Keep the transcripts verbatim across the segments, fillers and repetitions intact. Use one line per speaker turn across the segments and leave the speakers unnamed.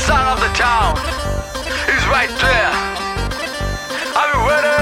son of the town is right there. Are you ready?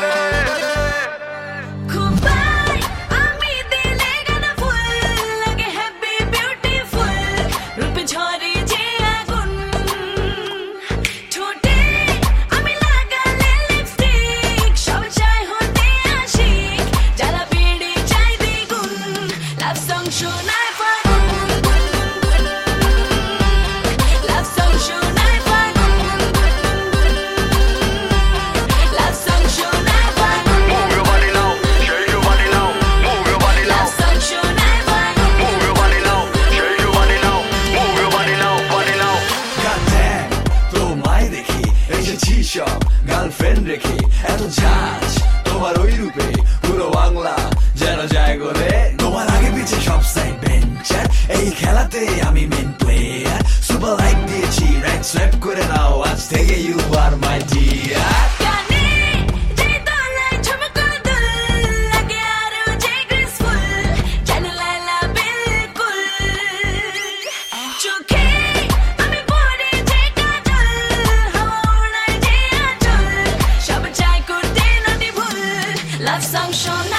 Girlfriend রেখে এত ঝাঁজ তোমার ওই রূপে পুরো বাংলা যেন যায় গলে তোমার আগে পিছে সব সাইড বেঞ্চার এই খেলাতে আমি মেন প্লেয়ার সুপার লাইক দিয়েছি রাইট সোয়াইপ করে নাও আজ থেকে you are my dear
Love song show night.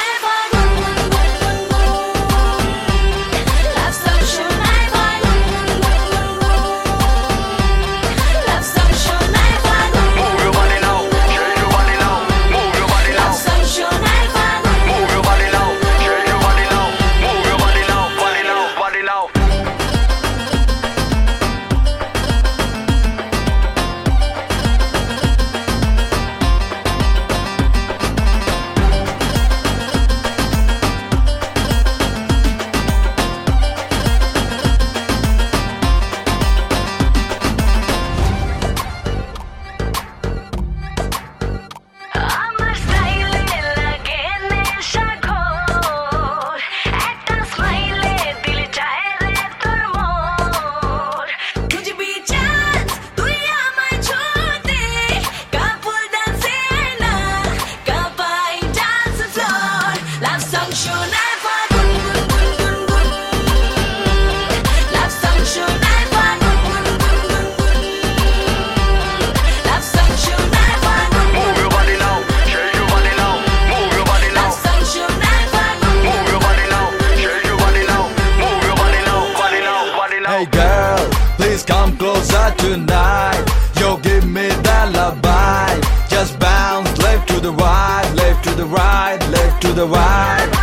Hey girl, please come closer tonight. Yo, give me that lullaby. Just bounce left to the right, left to the right, left to the right.